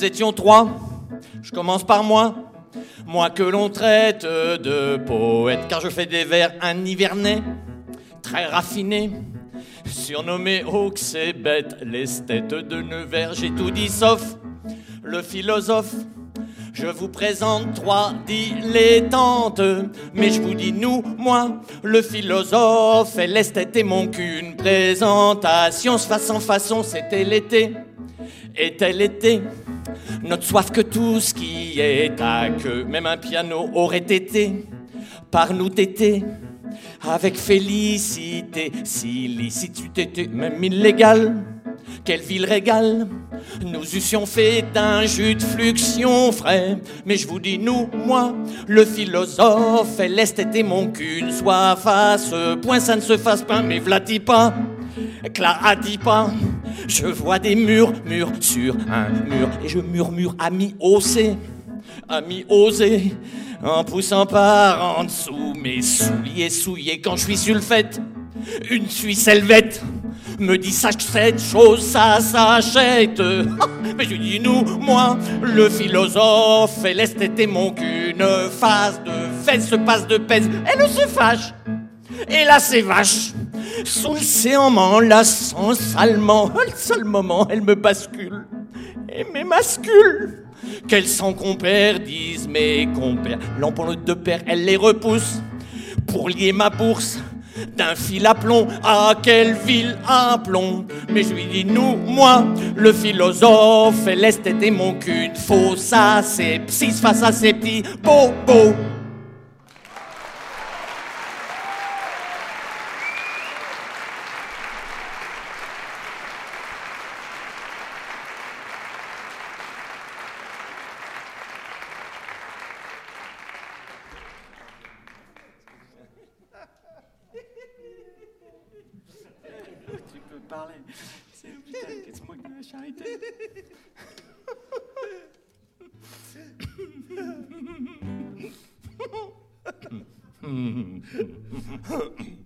Nous étions trois, je commence par moi. Moi que l'on traite de poète, car je fais des vers un nivernais très raffiné, surnommé Hawks et bête, l'esthète de Nevers. J'ai tout dit sauf le philosophe. Je vous présente trois dilettantes, mais je vous dis nous, moi, le philosophe et l'esthète et mon cul. Une présentation, se façon façon, c'était l'été, et tel était notre soif que tout ce qui est à queue, même un piano aurait été par nous tété, avec félicité, si licitude était même illégale. Quelle ville régale, nous eussions fait d'un jus de fluxion frais. Mais je vous dis nous, moi, le philosophe, et l'esthète et mon cul, soit face, point ça ne se fasse pas, mais vlati pas, Clara dit pas. Je vois des murs sur un mur, et je murmure ami osé, en poussant par en dessous mes souliers souillés quand je suis sur le fait. Une Suisse helvète me dit sache cette chose, ça s'achète. Mais je dis nous, moi, le philosophe, et l'esthète et mon cul, une phase de fesse se passe de pèse, elle se fâche. Et là c'est vache, sous le séant m'enlaçant salement, le seul moment elle me bascule et m'émascule. Qu'elle s'en compère, disent mes compères, l'ampoule de père, elle les repousse pour lier ma bourse d'un fil à plomb. À quelle ville à plomb? Mais je lui dis nous, moi, le philosophe, et l'esthète et mon cul, une fausse asepsis face à ces petits bobos. Tu peux parler. C'est putain, qu'est-ce moi qui la charité.